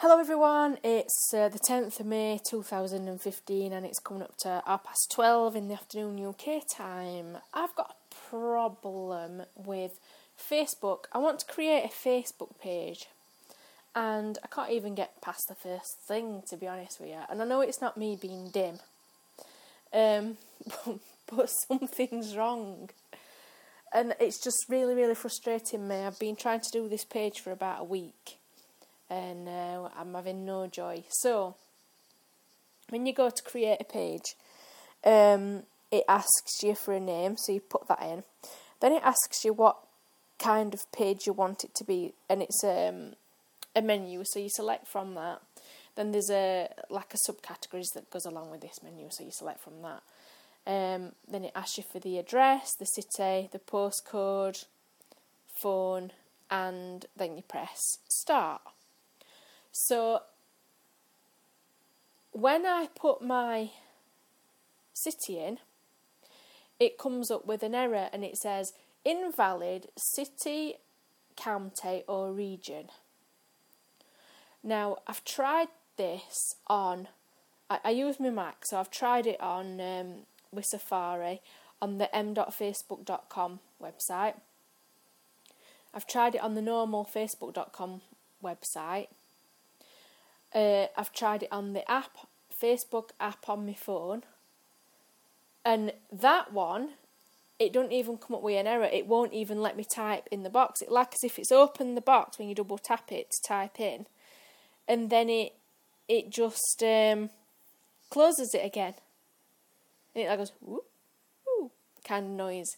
Hello everyone, it's the 10th of May 2015 and it's coming up to 12:30 in the afternoon UK time. I've got a problem with Facebook. I want to create a Facebook page and I can't even get past the first thing, to be honest with you. And I know it's not me being dim, but something's wrong. And it's just really, really frustrating me. I've been trying to do this page for about a week. And I'm having no joy. So, when you go to create a page, it asks you for a name, so you put that in. Then it asks you what kind of page you want it to be, and it's a menu, so you select from that. Then there's a subcategories that goes along with this menu, so you select from that. Then it asks you for the address, the city, the postcode, phone, and then you press start. So, when I put my city in, it comes up with an error and it says, invalid city, county or region. Now, I've tried this on, I use my Mac, so I've tried it on with Safari on the m.facebook.com website. I've tried it on the normal facebook.com website. I've tried it on the Facebook app on my phone, and that one, it don't even come up with an error. It won't even let me type in the box. It's like as if it's opened the box when you double tap it to type in, and then it just closes it again, and it like goes whoop, whoop, kind of noise.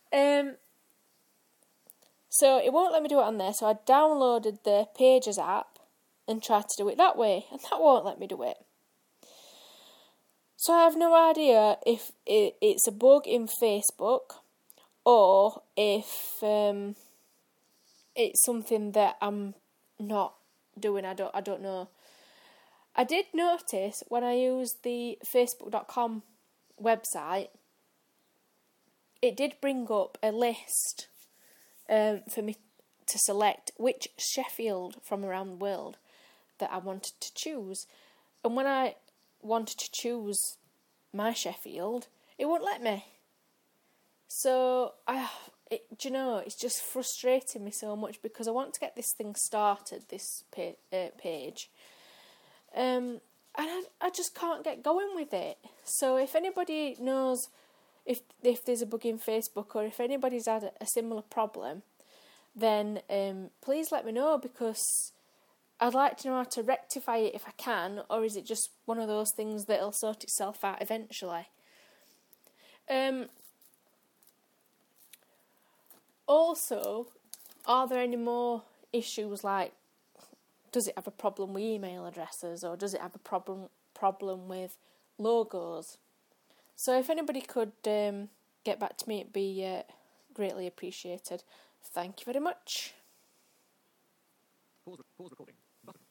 So it won't let me do it on there. So I downloaded the Pages app and try to do it that way, and that won't let me do it. So I have no idea if it's a bug in Facebook or if it's something that I'm not doing. I don't know. I did notice when I used the Facebook.com website, it did bring up a list for me to select which Sheffield from around the world that I wanted to choose. And when I wanted to choose my Sheffield, it wouldn't let me. So, it's just frustrating me so much because I want to get this thing started, this page. And I just can't get going with it. So if anybody knows if there's a bug in Facebook or if anybody's had a similar problem, then please let me know, because I'd like to know how to rectify it if I can, or is it just one of those things that'll sort itself out eventually? Also, are there any more issues like, does it have a problem with email addresses, or does it have a problem with logos? So if anybody could get back to me, it'd be greatly appreciated. Thank you very much. Pause recording.